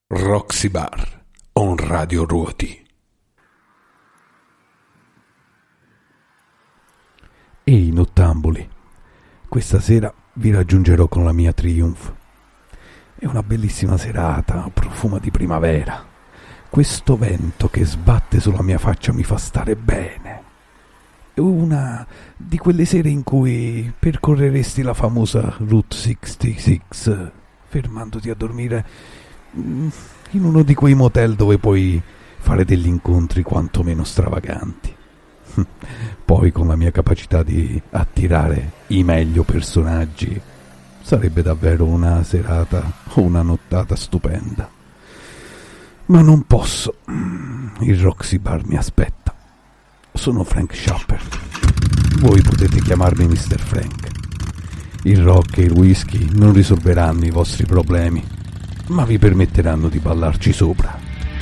Roxy Bar on Radio Ruoti. Ehi nottamboli, questa sera vi raggiungerò con la mia Triumph. È una bellissima serata, profuma di primavera. Questo vento che sbatte sulla mia faccia mi fa stare bene. È una di quelle sere in cui percorreresti la famosa Route 66, fermandoti a dormire in uno di quei motel dove puoi fare degli incontri quantomeno stravaganti. Poi con la mia capacità di attirare i meglio personaggi sarebbe davvero una serata o una nottata stupenda. Ma non posso, il Roxy Bar mi aspetta. Sono Frank Shopper, voi potete chiamarmi Mr. Frank. Il rock e il whisky non risolveranno i vostri problemi, ma vi permetteranno di ballarci sopra.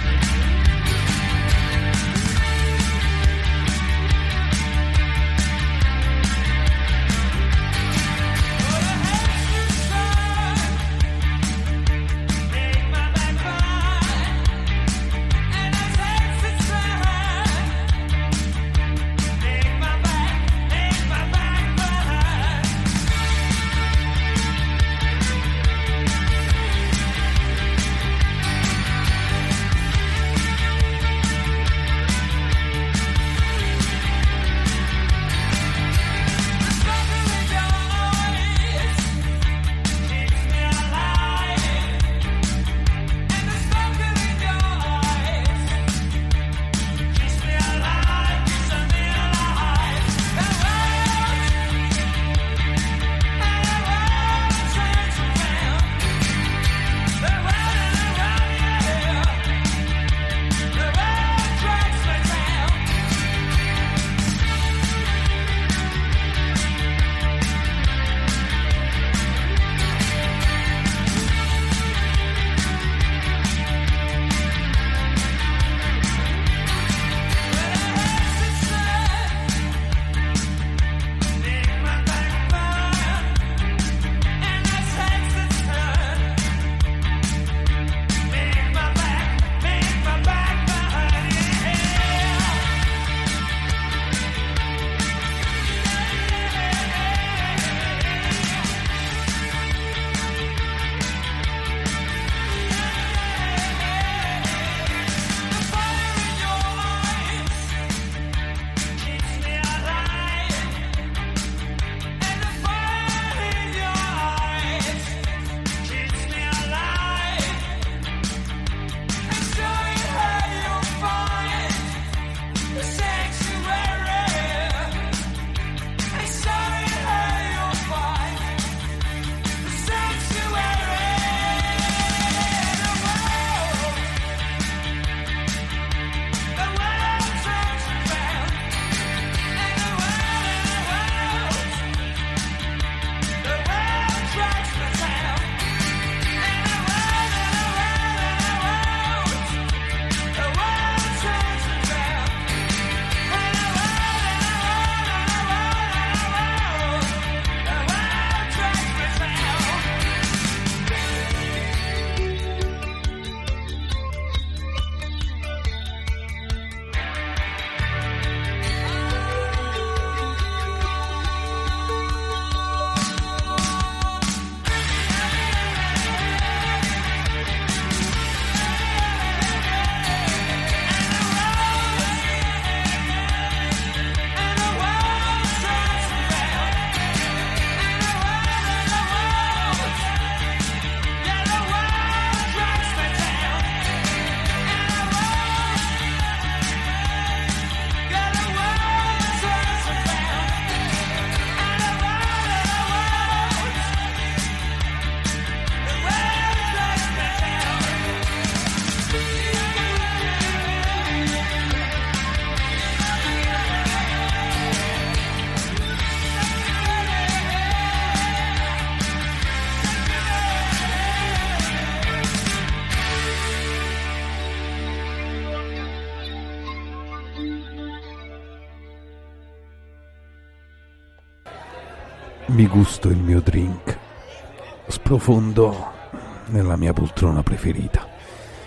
Mi gusto il mio drink, sprofondo nella mia poltrona preferita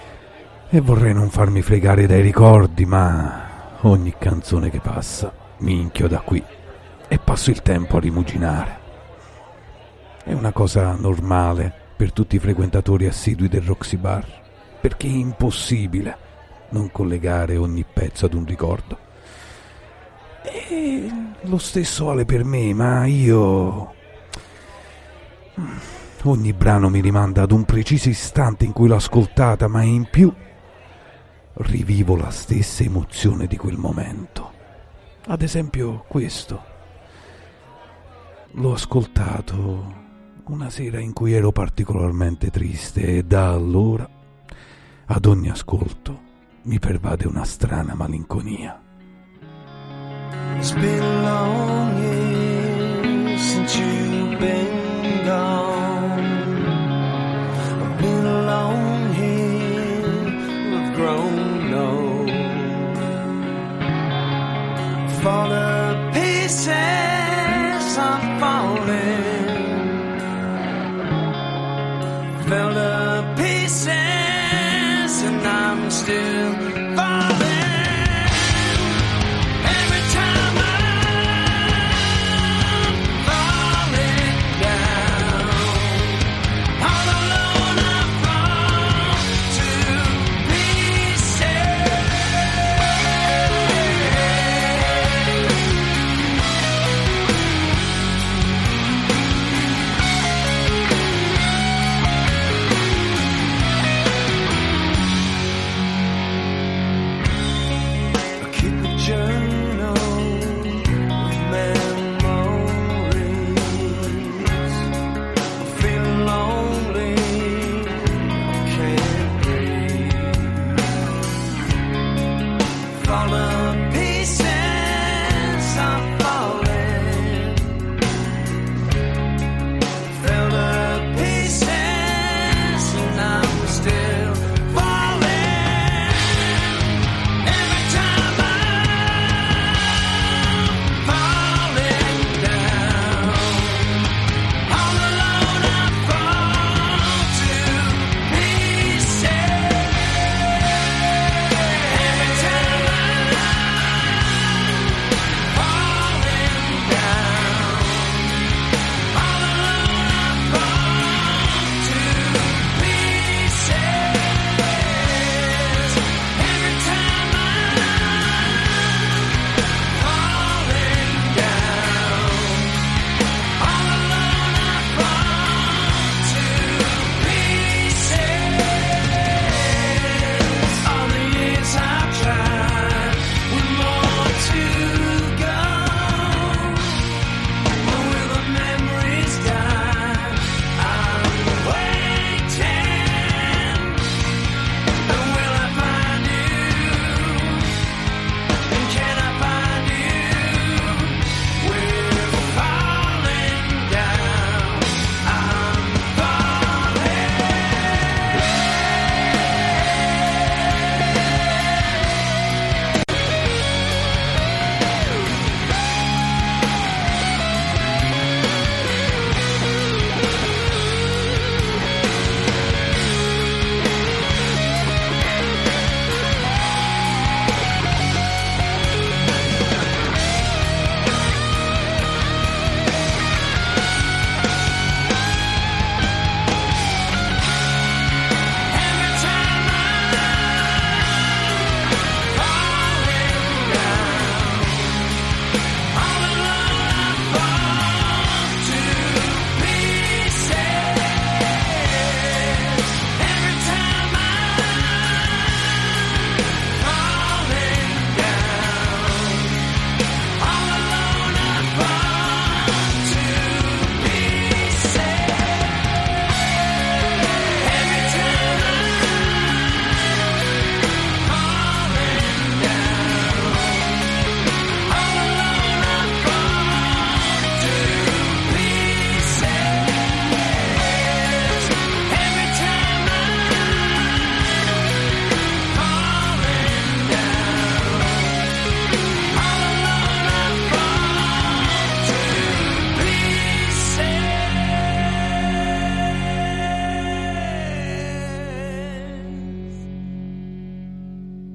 E vorrei non farmi fregare dai ricordi, ma ogni canzone che passa mi inchioda qui e passo il tempo a rimuginare. È una cosa normale per tutti i frequentatori assidui del Roxy Bar, perché è impossibile non collegare ogni pezzo ad un ricordo. E lo stesso vale per me, ma io... Ogni brano mi rimanda ad un preciso istante in cui l'ho ascoltata, ma in più rivivo la stessa emozione di quel momento. Ad esempio questo. L'ho ascoltato una sera in cui ero particolarmente triste e da allora, ad ogni ascolto, mi pervade una strana malinconia. It's been a long year since you've been gone. I've been alone here, we've grown old. For the pieces I'm falling, fell to pieces and I'm still falling.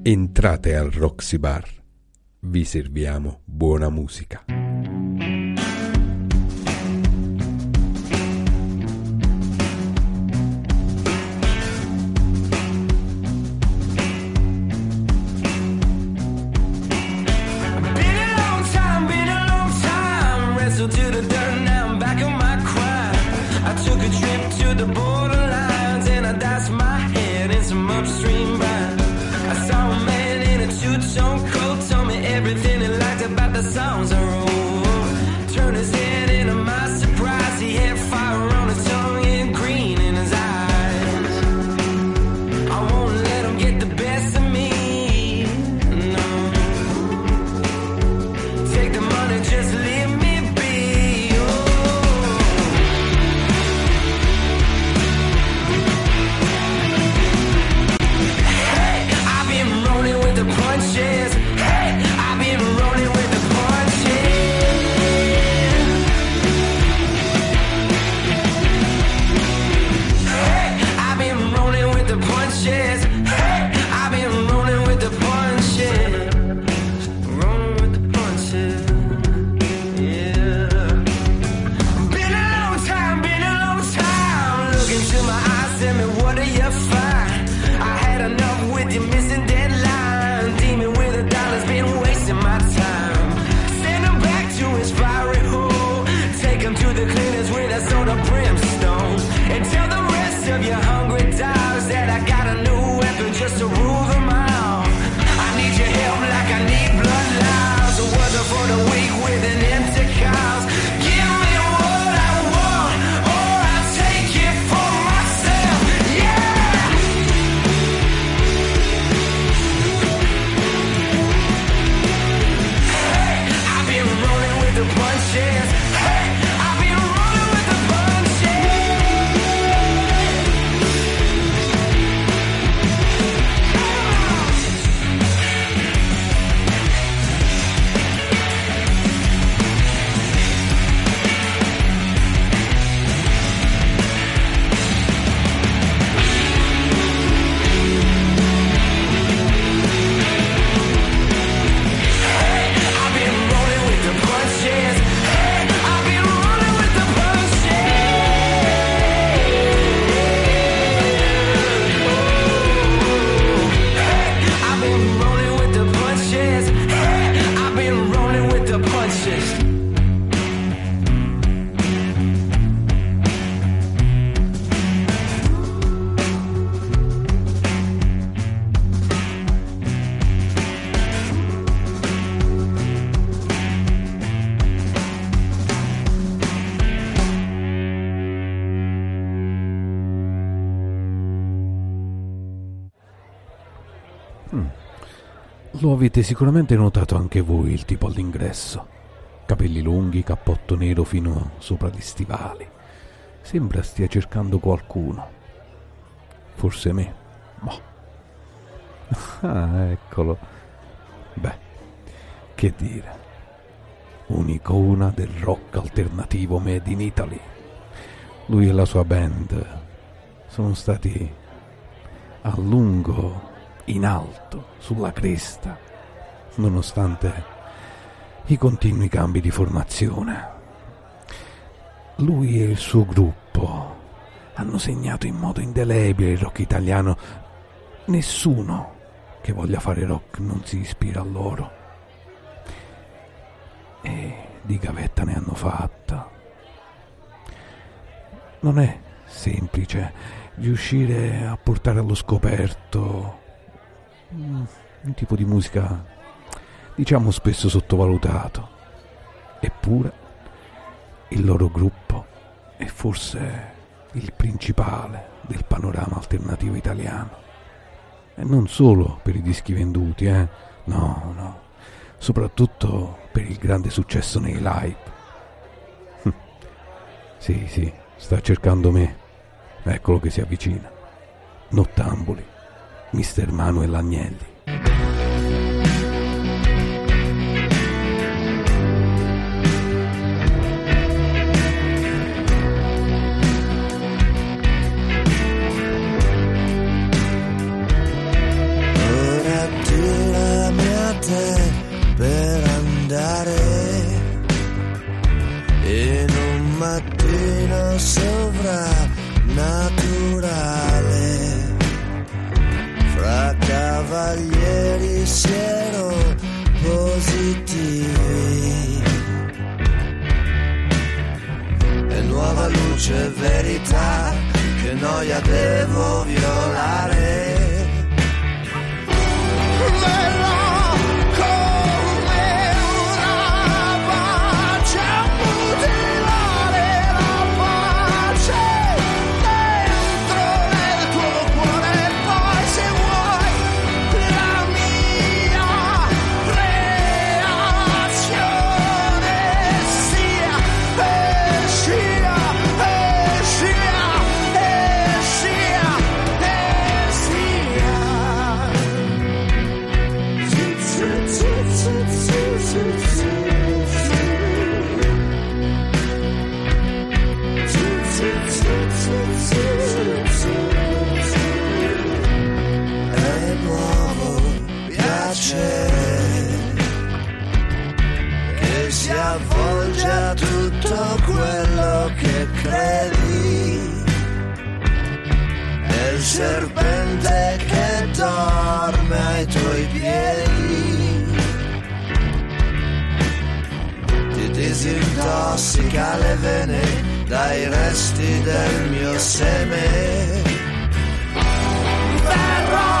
Entrate al Roxy Bar, vi serviamo buona musica. To the dirt, now I'm back on my crime. I took a trip to the borderlines and I doused my head in some upstream brine. I saw a man in a two-tone coat, told me everything he liked about the songs I wrote. Turned his head and to my surprise, he had fire on his tongue and green in his eyes. I won't let him get the best of me, no. Take the money, just leave me. Punches. Hey, I've been rolling with the punches. Hey, I've been rolling with the punches. Hey, I've been rolling with the punches. Rolling with the punches. Yeah. Been a long time. Look into my eyes, tell me what do you find? I had enough with you missing deadline. Been wasting my time. Send him back to his fiery hole. Take him to the cleaners with a soda brimstone. And tell the rest of your hungry dogs that I got a new weapon just to rule them out. I need your help like I need blood lives. A weather for the weak with an empty cause. Give me what I want, or I'll take it for myself. Yeah! The punches. Hey, I've been rolling with the Lo avete sicuramente notato anche voi il tipo all'ingresso. Capelli lunghi, cappotto nero fino sopra gli stivali. Sembra stia cercando qualcuno. Forse me. Boh. Ah, eccolo. Beh, che dire. Un'icona del rock alternativo made in Italy. Lui e la sua band sono stati a lungo in alto, sulla cresta, nonostante i continui cambi di formazione. Lui e il suo gruppo hanno segnato in modo indelebile il rock italiano. Nessuno che voglia fare rock non si ispira a loro. E di gavetta ne hanno fatta. Non è semplice riuscire a portare allo scoperto un tipo di musica, diciamo, spesso sottovalutato. Eppure il loro gruppo è forse il principale del panorama alternativo italiano. E non solo per i dischi venduti, no, soprattutto per il grande successo nei live. Sì, sta cercando me. Eccolo che si avvicina. Nottambuli, Mister Manuel Agnelli. What I do cavalieri siano positivi. E nuova luce, verità, che noia devo violare. Che si avvolge a tutto quello che credi, è il serpente che dorme ai tuoi piedi, ti disintossica le vene dai resti del mio seme. Verrò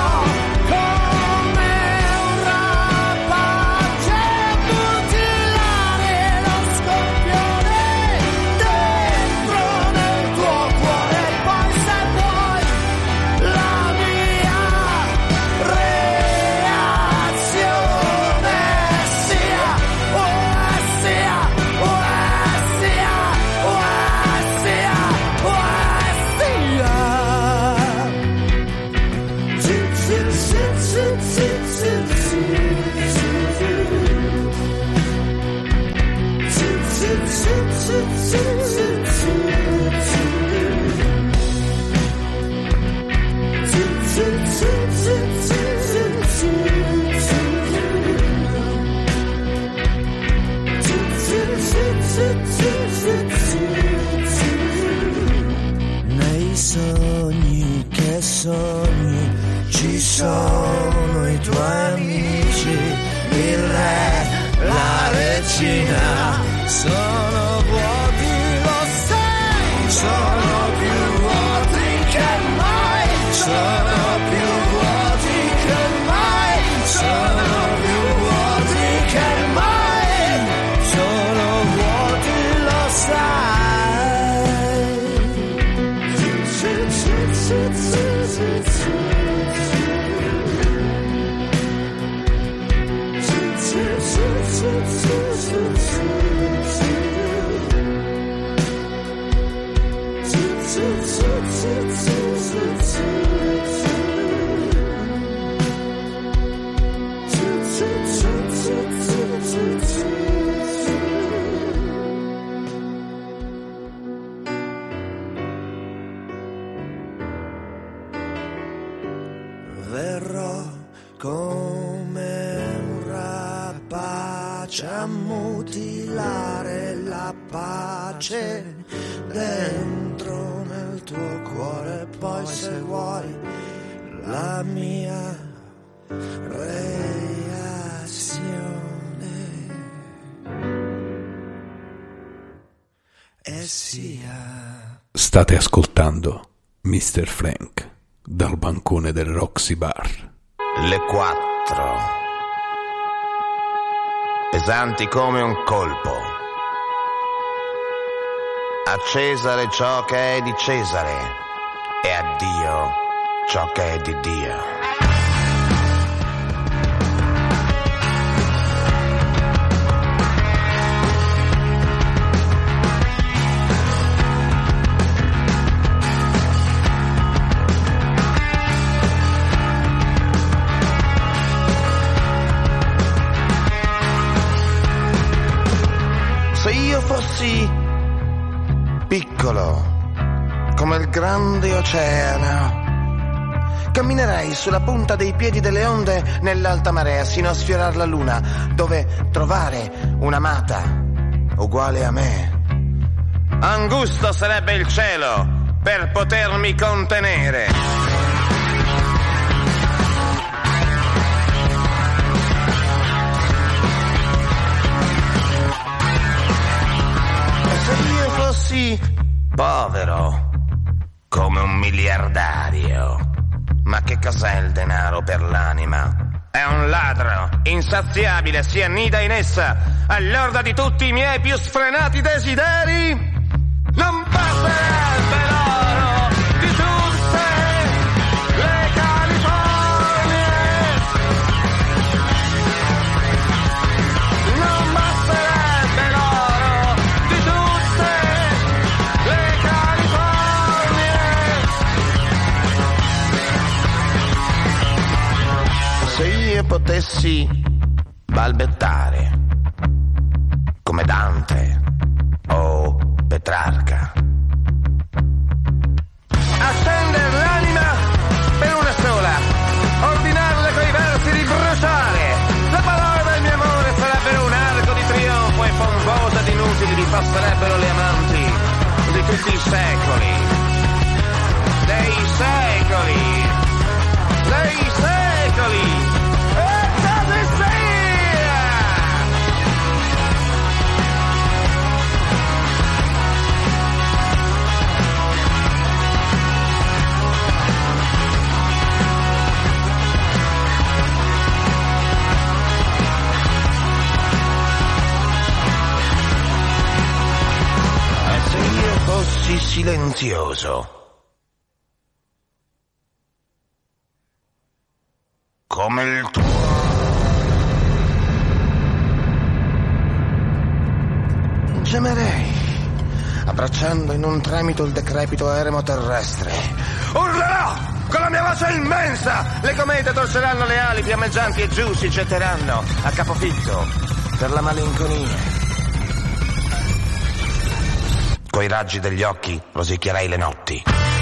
nei sogni che sogni ci sono i tuoi amici, il re, la regina, sono vuoti, lo sai, sono più vuoti che mai, sono più vuoti che mai, sono più vuoti che mai, sono vuoti, lo sai. Verrò come un rapace a mutilare la pace dentro nel tuo cuore, poi se vuoi la mia reazione e sia. State ascoltando Mr. Frank dal bancone del Roxy Bar. Le 4, pesanti come un colpo. A Cesare ciò che è di Cesare e a Dio ciò che è di Dio. Se io fossi piccolo come il grande oceano, camminerei sulla punta dei piedi delle onde nell'alta marea sino a sfiorare la luna, dove trovare un'amata uguale a me. Angusto sarebbe il cielo per potermi contenere. che cos'è il denaro per l'anima? È un ladro insaziabile, si annida in essa all'orda di tutti i miei più sfrenati desideri. Non basterebbe l'oro di tutte le Californie, non basterebbe l'oro di tutte le Californie. Se io potessi balbettare come Dante o Petrarca, accender l'anima per una sola, ordinarle coi versi di bruciare, le parole del mio amore sarebbero un arco di trionfo e pomposa ed inutili ripasserebbero le amanti di tutti i secoli, dei secoli, dei secoli. E così sia! E se io fossi silenzioso come il tuo, gemerei, abbracciando in un tremito il decrepito eremo terrestre. Urlerò con la mia voce immensa, le comete torceranno le ali fiammeggianti e giù si getteranno a capofitto per la malinconia. Coi raggi degli occhi rosicchierei le notti.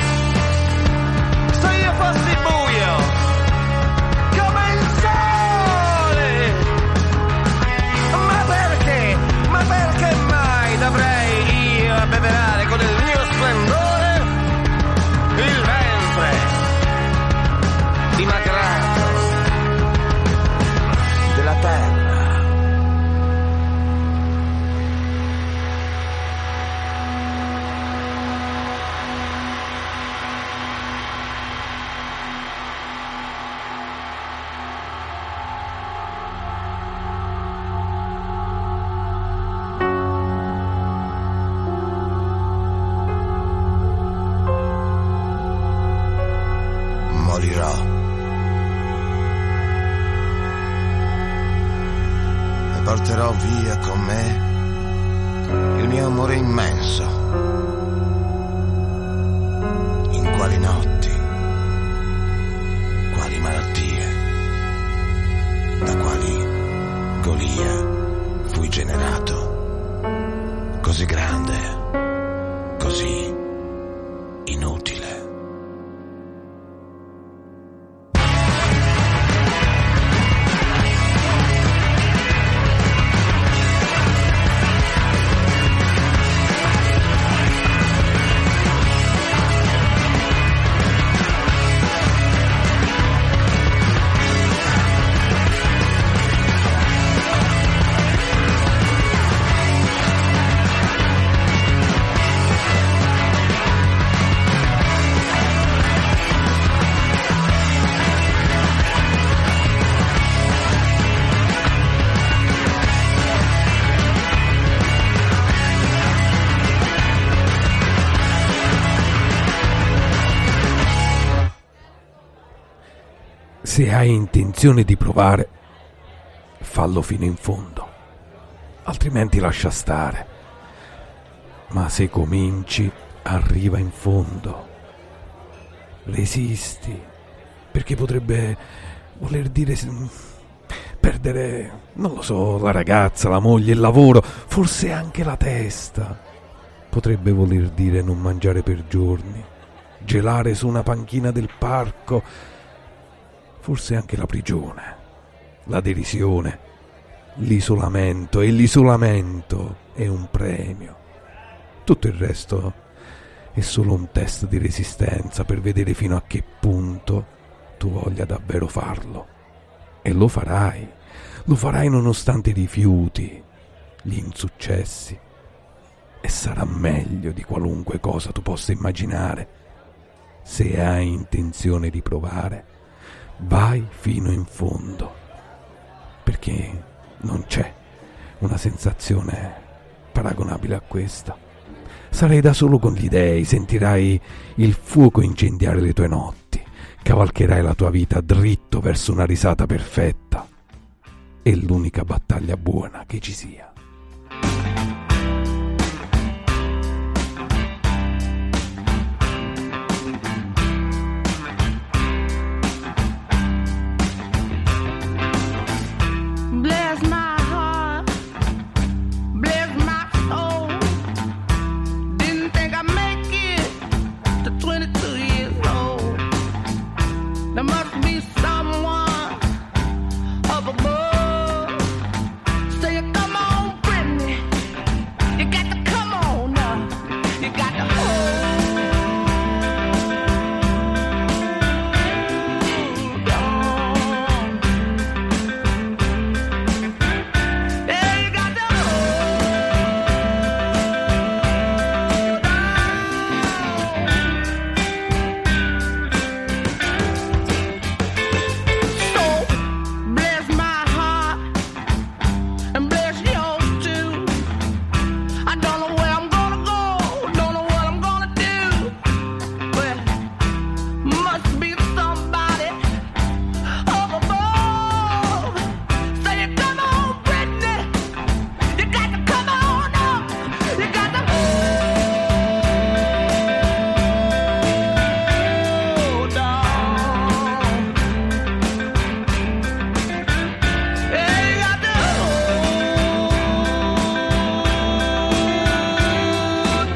Se io fossi buio come il sole, ma perché mai dovrei io abbeverare con il mio splendore il ventre dimagrato della terra? Morirò e porterò via con me il mio amore immenso. In quali notti, quali malattie, da quali Golia fui generato, così grande, così inutile. Se hai intenzione di provare, fallo fino in fondo, altrimenti lascia stare. Ma se cominci, arriva in fondo. Resisti, perché potrebbe voler dire perdere, non lo so, la ragazza, la moglie, il lavoro, forse anche la testa. Potrebbe voler dire non mangiare per giorni, gelare su una panchina del parco, forse anche la prigione, la derisione, l'isolamento, e l'isolamento è un premio. Tutto il resto è solo un test di resistenza per vedere fino a che punto tu voglia davvero farlo. E lo farai nonostante i rifiuti, gli insuccessi, e sarà meglio di qualunque cosa tu possa immaginare. Se hai intenzione di provare, vai fino in fondo, perché non c'è una sensazione paragonabile a questa. Sarai da solo con gli dèi, sentirai il fuoco incendiare le tue notti, cavalcherai la tua vita dritto verso una risata perfetta. È l'unica battaglia buona che ci sia. Bless my heart, bless my soul. Didn't think I'd make it to 22 years old. There must be someone up above. Say, come on, Brittany, you got to come on now. You got to hold on. Yeah, you got to hold on. So, bless my heart and bless yours too. I don't know where I'm gonna go, don't know what I'm gonna do, but must be somebody up above. Say, come on, Brittany, you got to come on up. You got to hold on. Yeah, you got to hold on.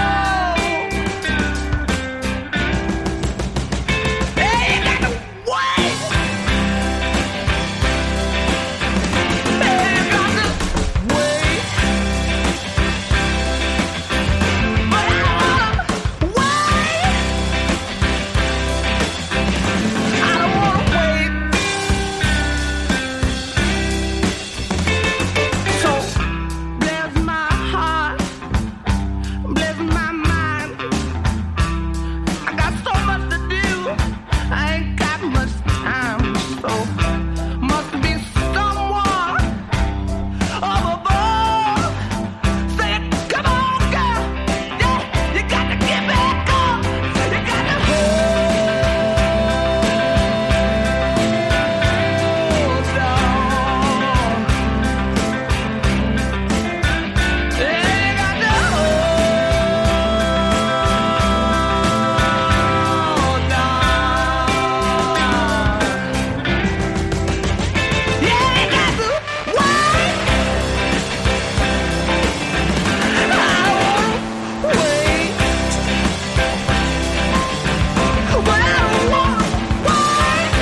Yeah, you got to wait. Yeah, you got to wait. But I wanna wait. I don't wanna wait. So bless my heart, bless my mind. I got so much to do, I ain't got much time. So must be someone up above. Say, come on, girl, yeah, you got to get back up. You got to hold on. Yeah, you got to hold on. Yeah, you got to wait. I don't wanna wait. But I don't wanna wait.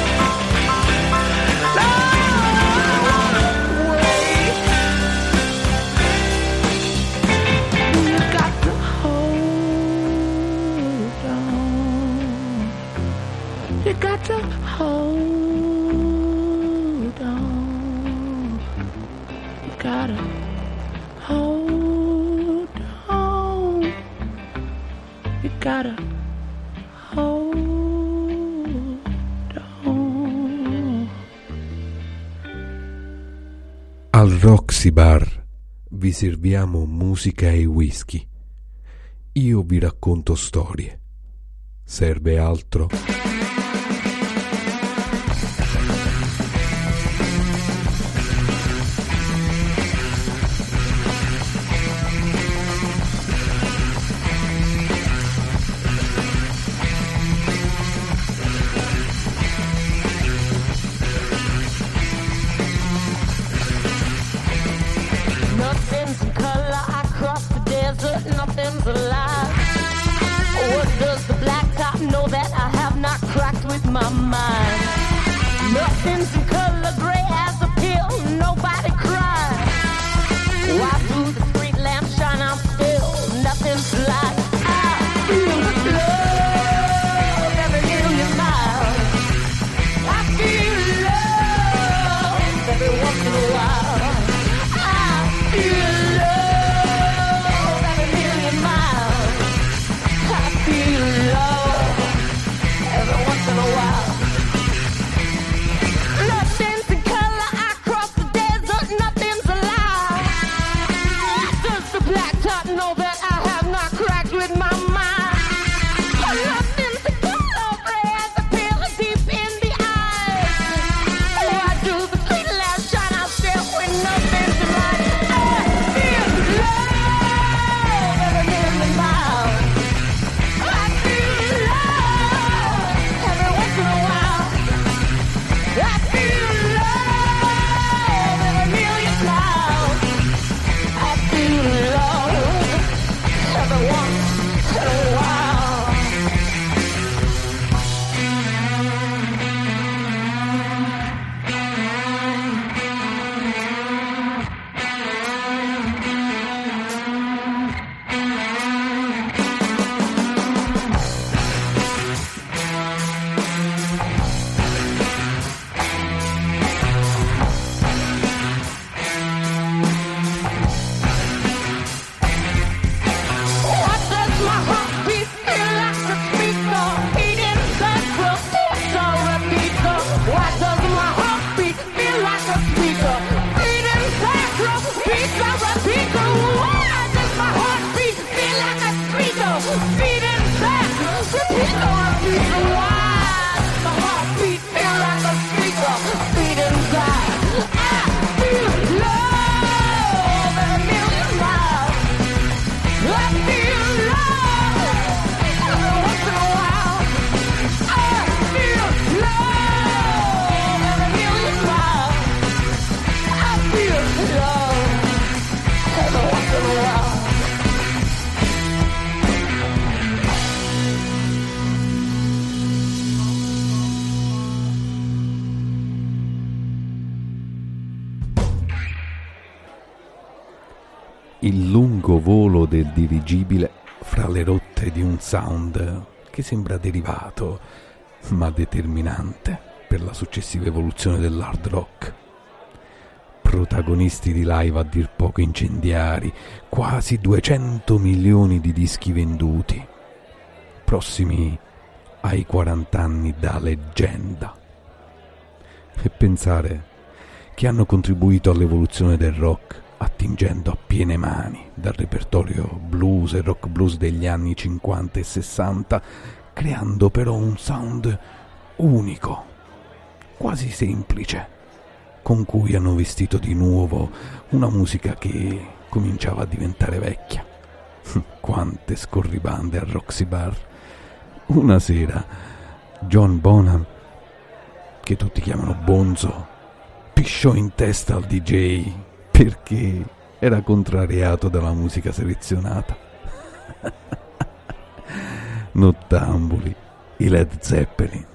I don't wanna wait. You got to hold on. You got to hold on. You gotta hold on. You gotta hold on. Al Roxy Bar vi serviamo musica e whisky. Io vi racconto storie. Serve altro? Nothing's in color across the desert, nothing's alive. What does the blacktop know that I have not cracked with my mind? Nothing's in color gray as a pill, nobody cries. Why through the street lamp shine I'm still, nothing's light. I feel the love every million miles. I feel love every once in a while. I feel love every million miles. I feel love every once in a while. il lungo volo del dirigibile fra le rotte di un sound che sembra derivato, ma determinante per la successiva evoluzione dell'hard rock. Protagonisti di live a dir poco incendiari, quasi 200 milioni di dischi venduti, prossimi ai 40 anni da leggenda. E pensare che hanno contribuito all'evoluzione del rock attingendo a piene mani dal repertorio blues e rock blues degli anni 50 e 60, creando però un sound unico, quasi semplice, con cui hanno vestito di nuovo una musica che cominciava a diventare vecchia. Quante scorribande al Roxy Bar. Una sera John Bonham, che tutti chiamano Bonzo, pisciò in testa al DJ perché era contrariato dalla musica selezionata. Nottambuli, i Led Zeppelin.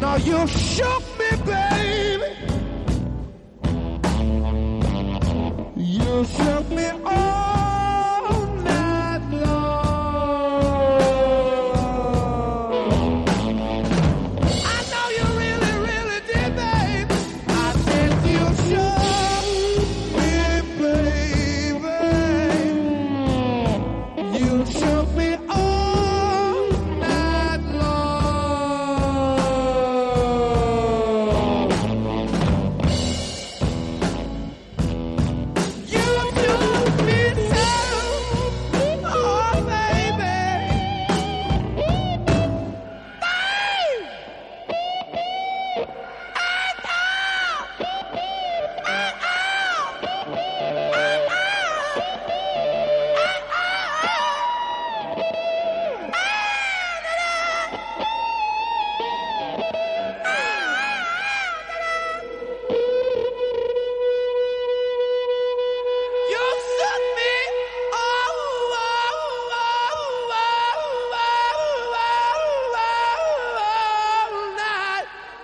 know you shook me, baby. You shook me all night long. I know you really, really did, baby. I said you shook me, baby. You shook me all night long. You shook me so, oh baby. You shook me all night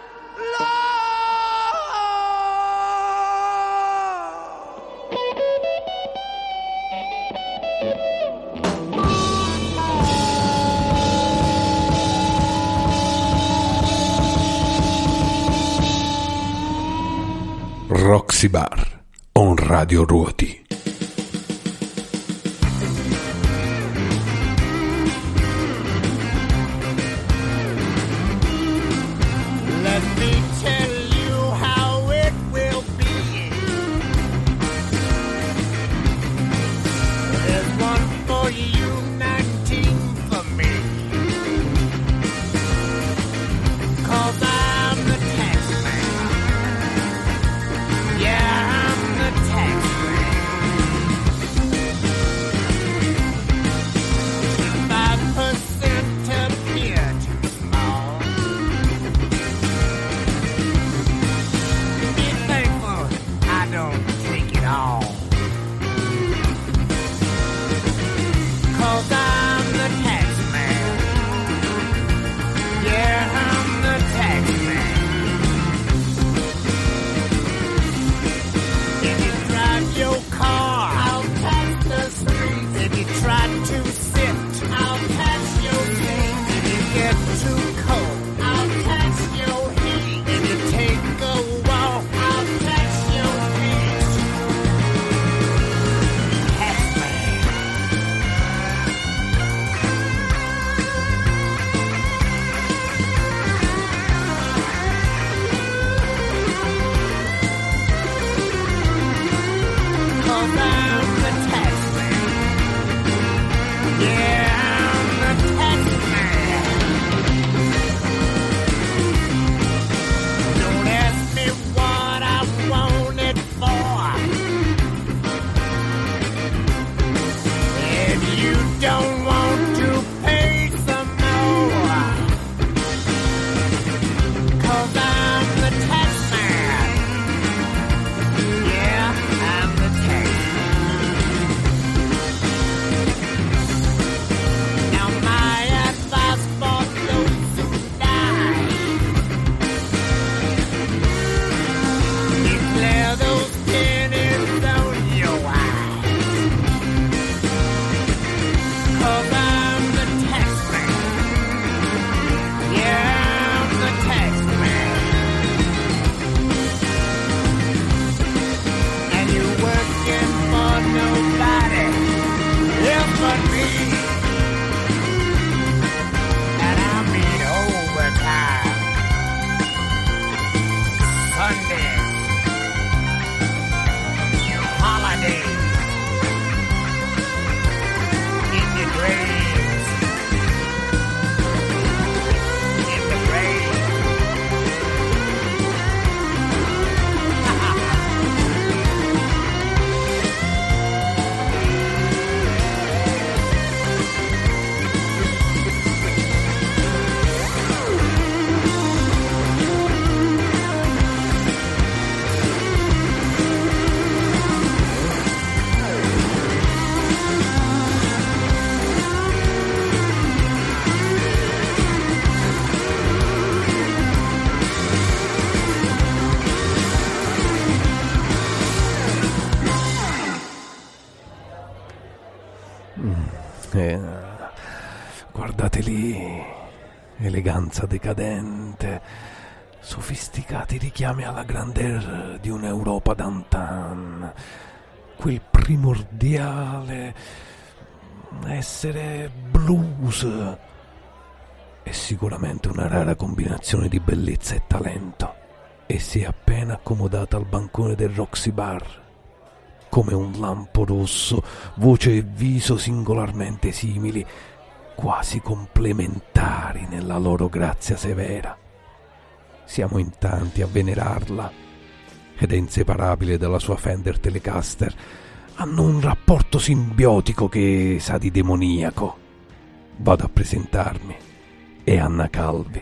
Roxy Bar on Radio Ruoti. Let me tell you how it will be. There's one for you, 19 for me. 'Cause I'm the tax man. Yeah, I'm the tax man. Guardate lì, eleganza decadente, sofisticati richiami alla grandeur di un'Europa d'antan, quel primordiale essere blues. È sicuramente una rara combinazione di bellezza e talento, e si è appena accomodata al bancone del Roxy Bar, come un lampo rosso, voce e viso singolarmente simili, quasi complementari nella loro grazia severa. Siamo in tanti a venerarla, ed è inseparabile dalla sua Fender Telecaster. Hanno un rapporto simbiotico che sa di demoniaco. Vado a presentarmi. È Anna Calvi.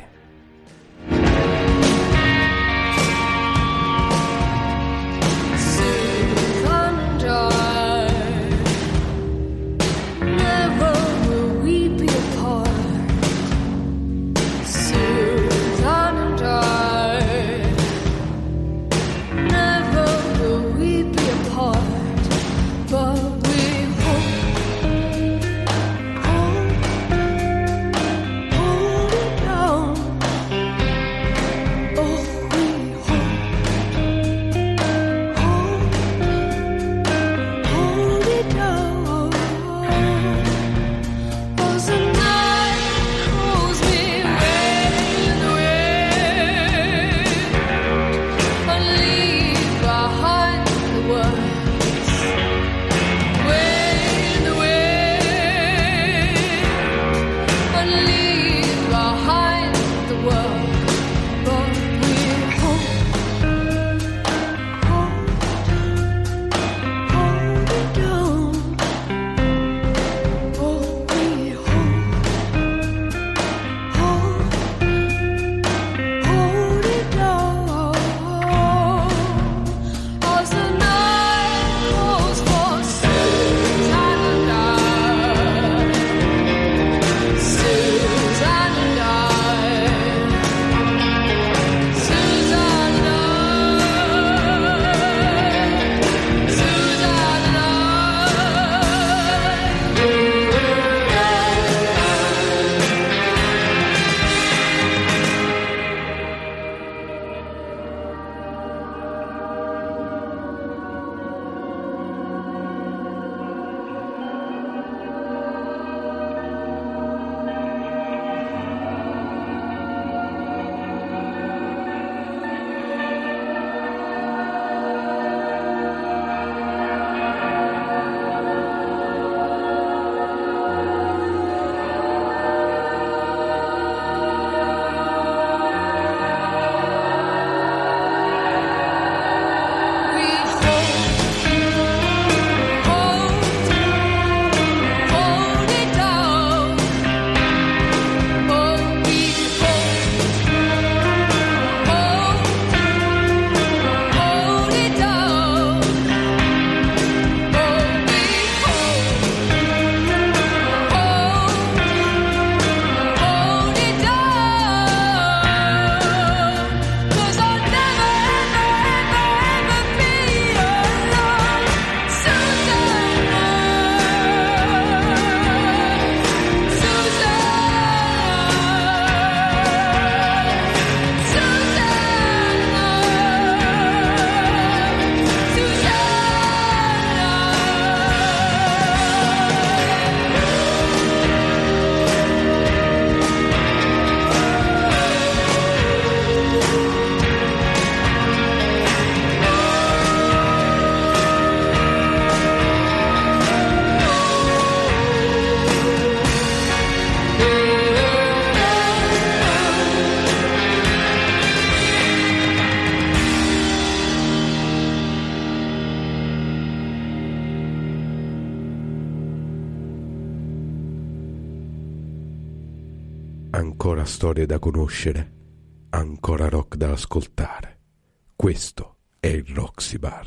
Ancora storie da conoscere, ancora rock da ascoltare. Questo è il Roxy Bar.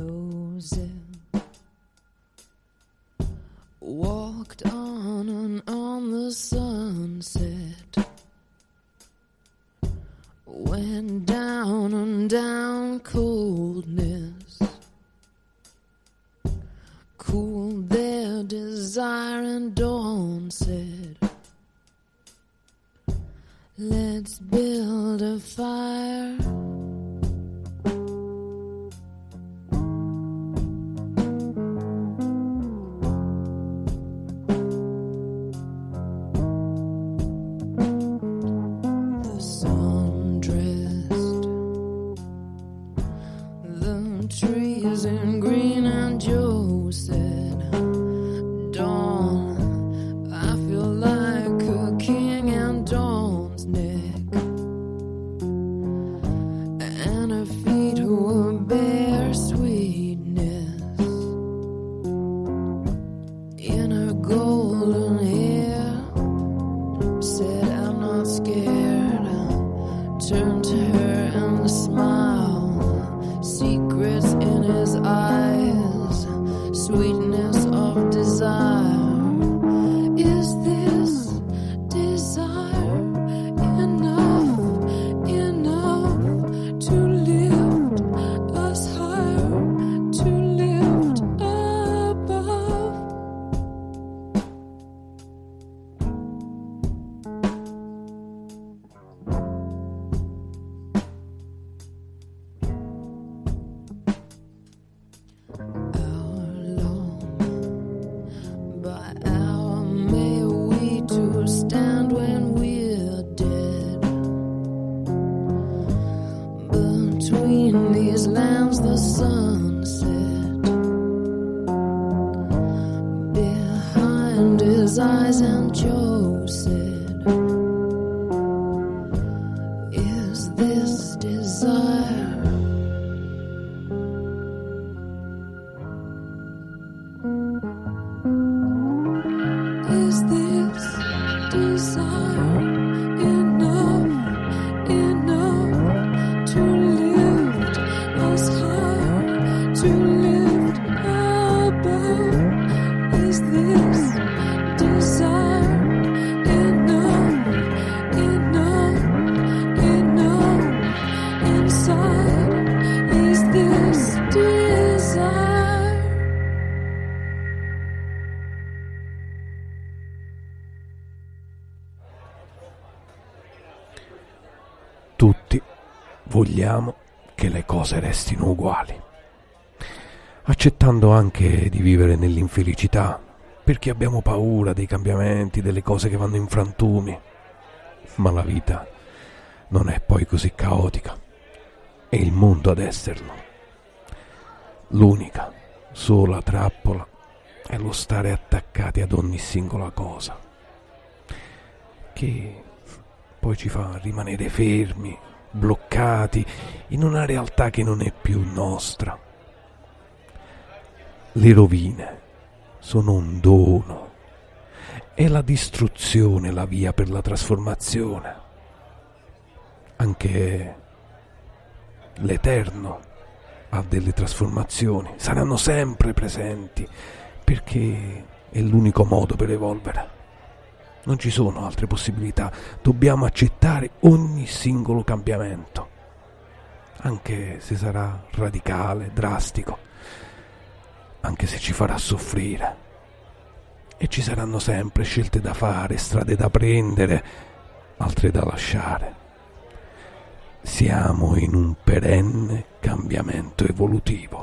Joseph walked on and on the sunset, went down and down coldness, cooled their desire and dawn said, Let's build a fire. The sun dressed the trees in green, and Joe said, Dawn, I feel like a king, and Dawn's neck and her feet were bare sweetness in her golden hair. Said, I'm not scared. Turned to her and smiled. Secrets in his eyes, sweetness of desire. Is this desire enough to lift us higher, to lift above? How long by hour may we two stand when we're dead? Between these lands the sun set behind his eyes, and Joe said, is this desire? Is this desire enough to lift us higher, to lift above? Is this desire enough inside? Is this desire? Tutti vogliamo che le cose restino uguali, accettando anche di vivere nell'infelicità, perché abbiamo paura dei cambiamenti, delle cose che vanno in frantumi. Ma la vita non è poi così caotica, è il mondo ad esserlo. L'unica sola trappola è lo stare attaccati ad ogni singola cosa, che poi ci fa rimanere fermi, bloccati in una realtà che non è più nostra. Le rovine sono un dono, è la distruzione la via per la trasformazione. Anche l'Eterno ha delle trasformazioni, saranno sempre presenti, perché è l'unico modo per evolvere. Non ci sono altre possibilità, dobbiamo accettare ogni singolo cambiamento, anche se sarà radicale, drastico, anche se ci farà soffrire. E ci saranno sempre scelte da fare, strade da prendere, altre da lasciare. Siamo in un perenne cambiamento evolutivo.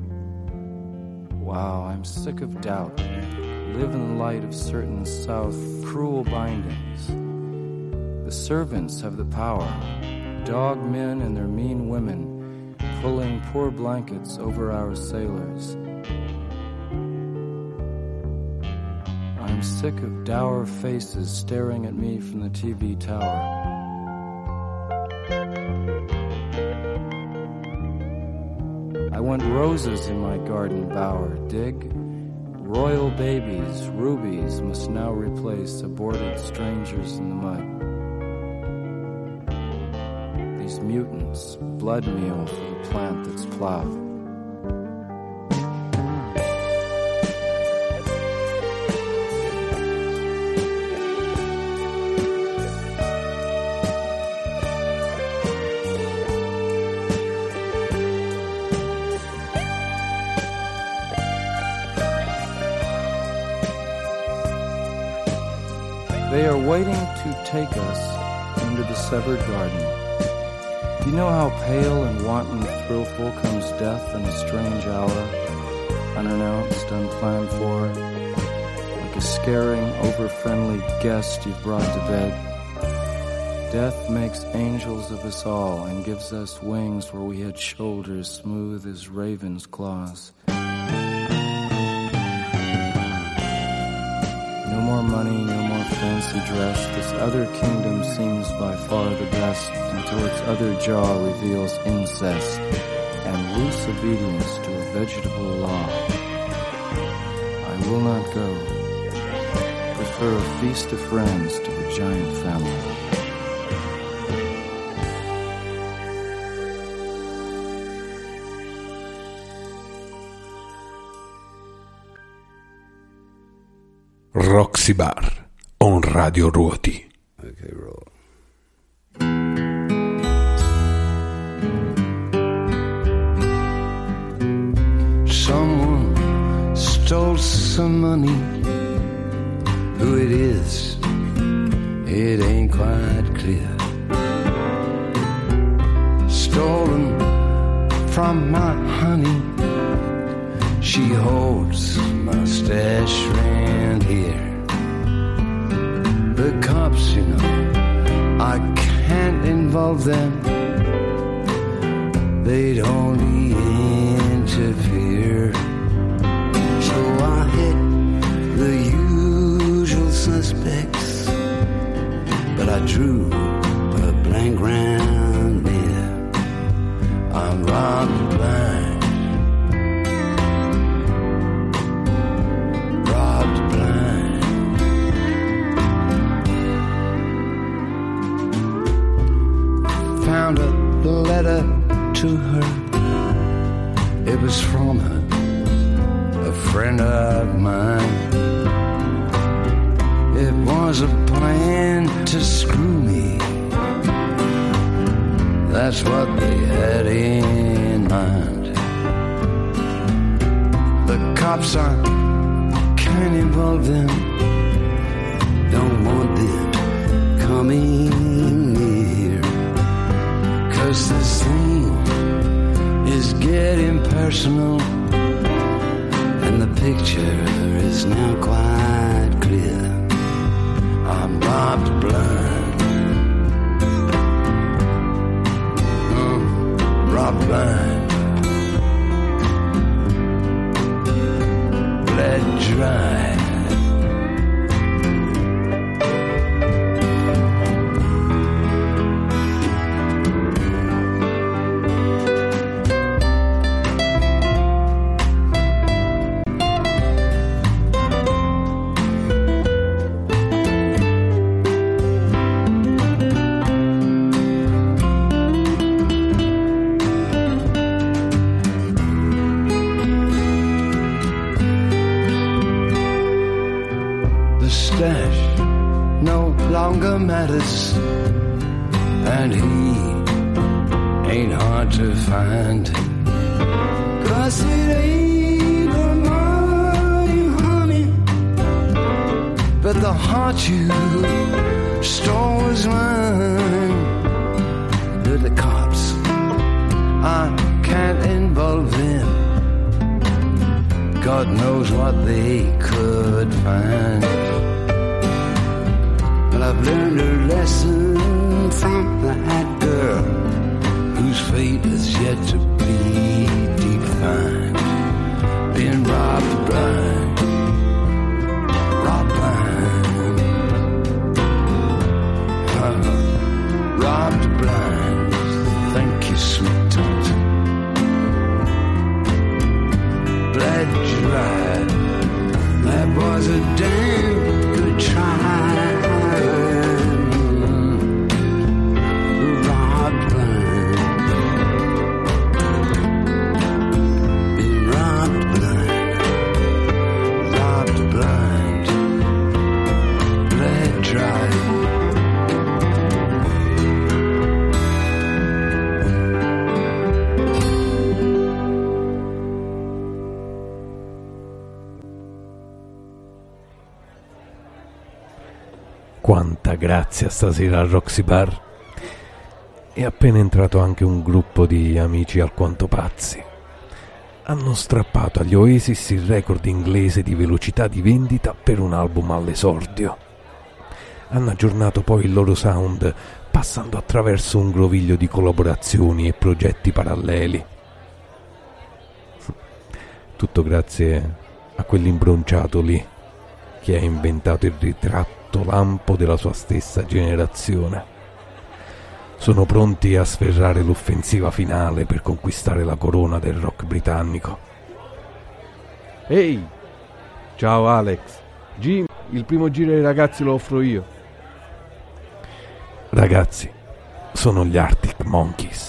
Wow, I'm sick of doubt. Live in the light of certain South cruel bindings. The servants have the power, dog men and their mean women, pulling poor blankets over our sailors. I'm sick of dour faces staring at me from the TV tower. I want roses in my garden bower, dig? Royal babies, rubies, must now replace aborted strangers in the mud. These mutants, blood meal for the plant that's plowed. They are waiting to take us in into the severed garden. Do you know how pale and wanton thrillful comes death in a strange hour, unannounced, unplanned for, like a scaring, over-friendly guest you've brought to bed? Death makes angels of us all and gives us wings where we had shoulders smooth as ravens' claws. No more money, no more fancy dress. This other kingdom seems by far the best until its other jaw reveals incest and loose obedience to a vegetable law. I will not go. Prefer a feast of friends to a giant family. Roxy Bar on Radio Ruoti. Okay, roll. Someone stole some money. Who it is, it ain't quite clear. Stolen from my honey. She holds my stash around here. The cops, you know, I can't involve them. They'd only interfere. So I hit the usual suspects, but I drew a blank round here. I'm robbed blind. Found a letter to her. It was from her, a friend of mine. It was a plan to screw me. That's what they had in mind. The cops, I can't involve them. Don't want them coming near. 'Cause this thing is getting personal, and the picture is now quite clear. I'm robbed blind, robbed blind, bled dry. Matters, and he ain't hard to find. 'Cause it ain't the money, honey, but the heart you stole was mine. They're the cops, I can't involve them. God knows what they could find. I've learned a lesson from that girl whose fate is yet to be defined. Been robbed blind, robbed blind, robbed blind. Thank you, sweetheart. Bled dry. That was a damn good try. Quanta grazia stasera al Roxy Bar. È appena entrato anche un gruppo di amici alquanto pazzi. Hanno strappato agli Oasis il record inglese di velocità di vendita per un album all'esordio. Hanno aggiornato poi il loro sound passando attraverso un groviglio di collaborazioni e progetti paralleli. Tutto grazie a quell'imbronciato lì che ha inventato il ritratto lampo della sua stessa generazione. Sono pronti a sferrare l'offensiva finale per conquistare la corona del rock britannico. Ehi! Ciao Alex. Jim, il primo giro ai ragazzi lo offro io. Ragazzi, sono gli Arctic Monkeys.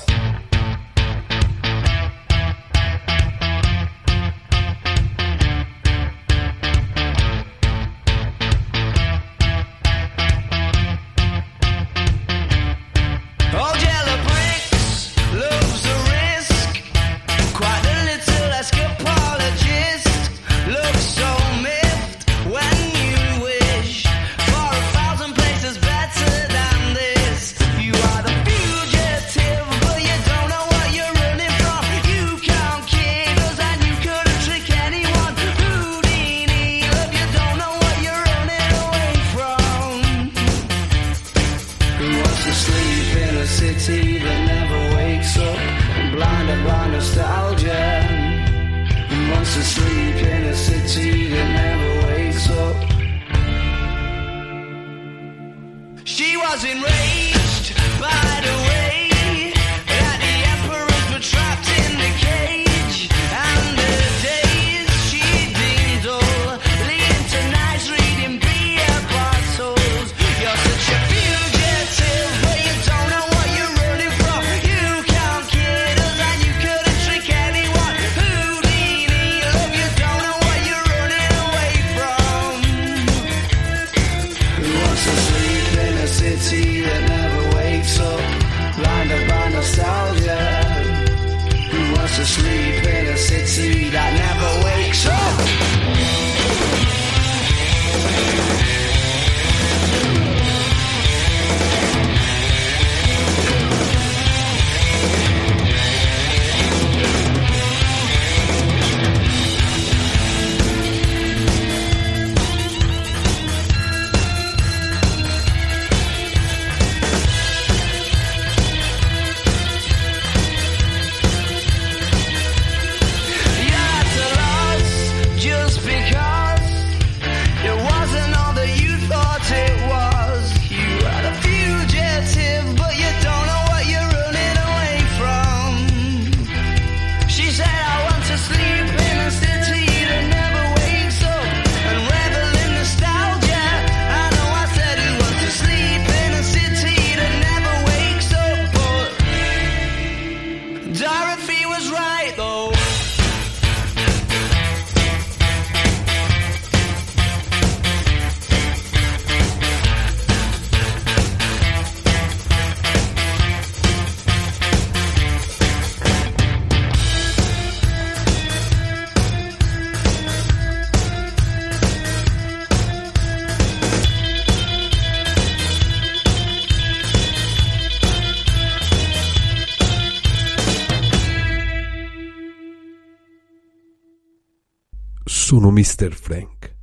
Sono Mr. Frank.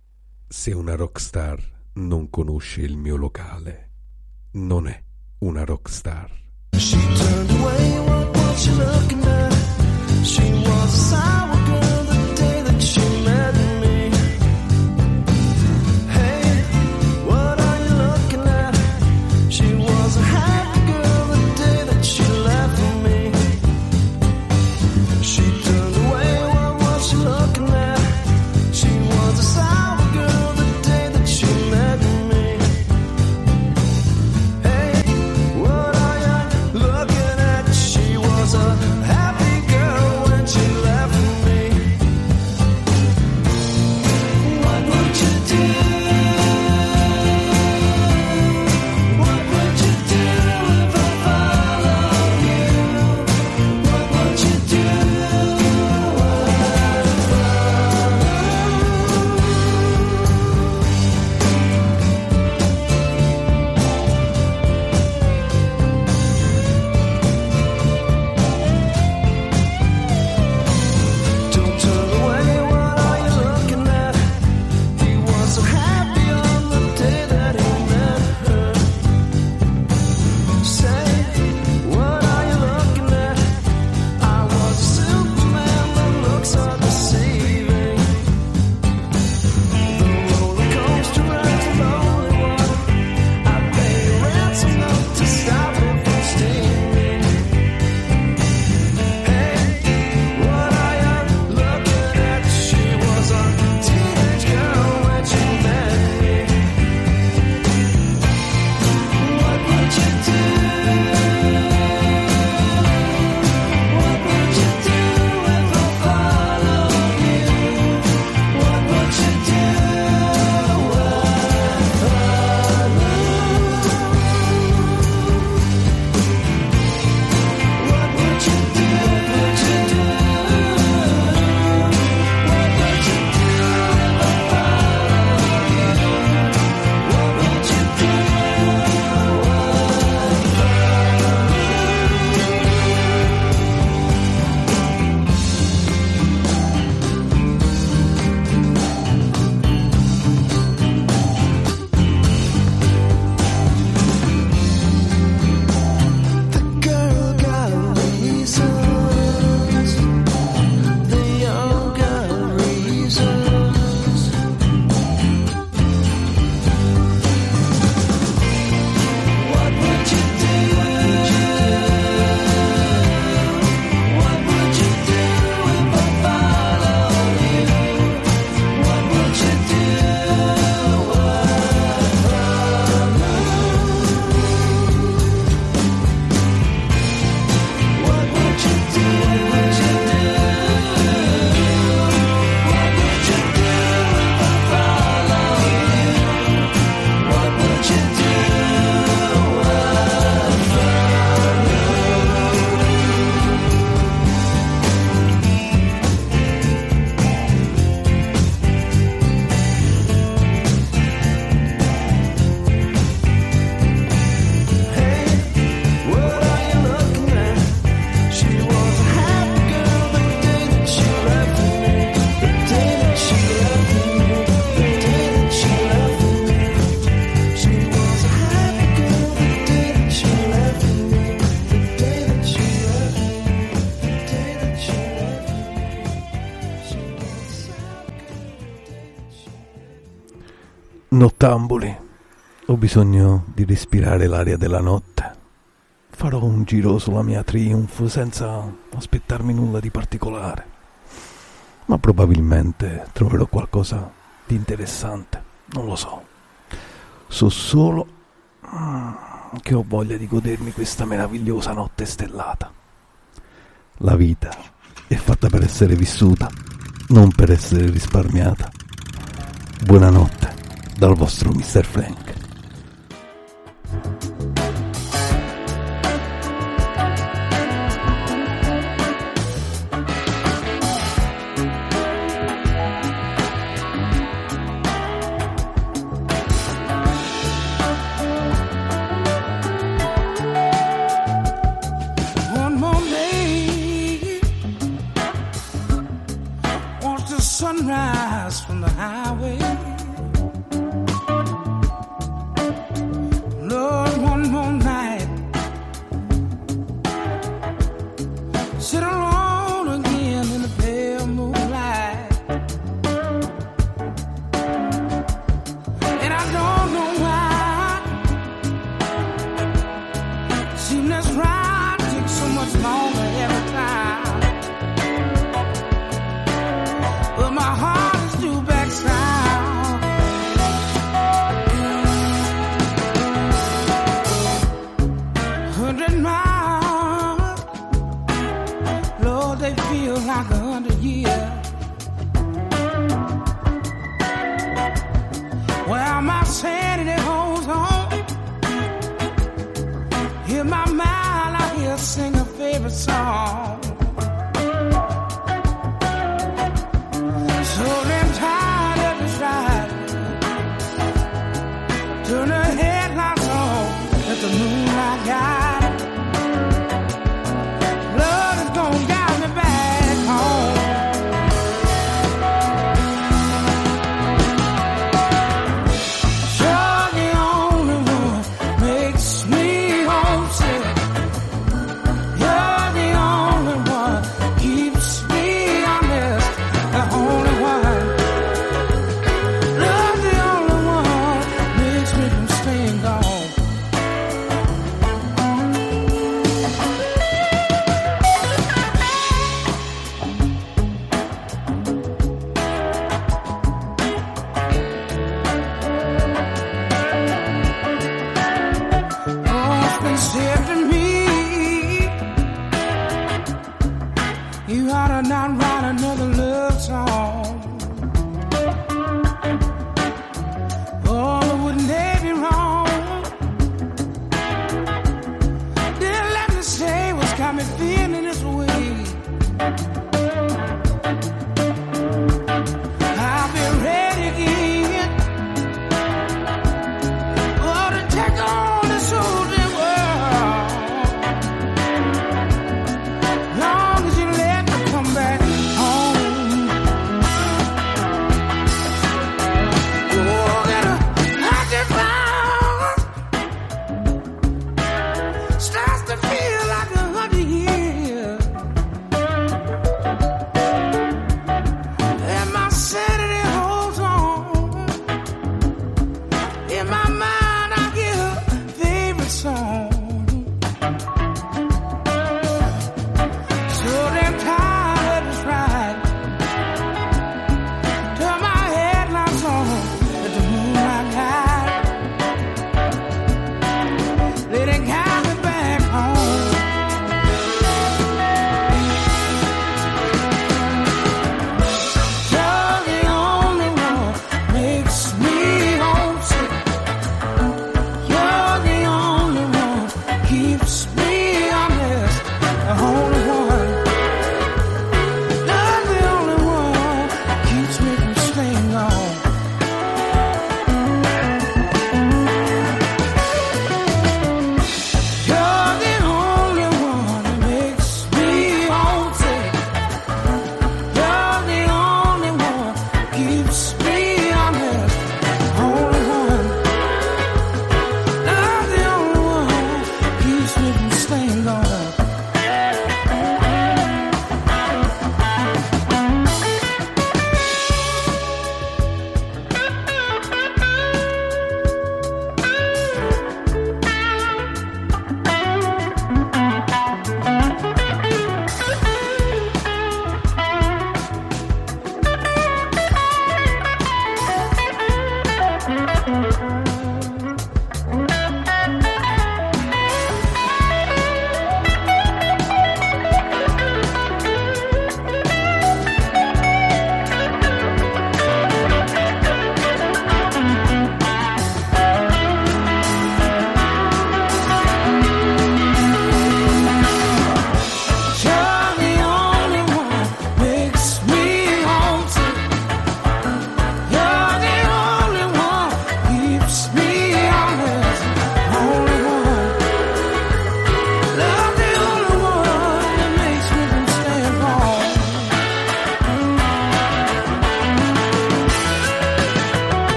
Se una rockstar non conosce il mio locale, non è una rockstar. She turned away, what was she looking at? She was a sour girl the day that she met me. Hey, what are you looking at? She was a happy girl the day that she left me. She turned away, what was she looking at? She was a sour girl the day that she met me. Hey, what are you looking at? She was a happy girl when she left me. Nottambuli, ho bisogno di respirare l'aria della notte. Farò un giro sulla mia Triumph senza aspettarmi nulla di particolare, ma probabilmente troverò qualcosa di interessante, non lo so. So solo che ho voglia di godermi questa meravigliosa notte stellata. La vita è fatta per essere vissuta, non per essere risparmiata. Buonanotte dal vostro Mr. Frank. Sunrise from the highway. Lord, one more night. Sit alone again in the pale moonlight. And I don't know why. Seems this ride takes so much longer every time. But my heart is due back south. 100 miles, Lord, they feel like 100 years. Well, my sanity holds on. In my mind, I hear sing a favorite song. So damn tired of this ride. Turn the headlights on, let the moonlight guide. Love is gonna guide me back home. You're the only one makes me homesick. You're the only one keeps me honest. The only one, love, the only one makes me from staying gone.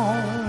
home.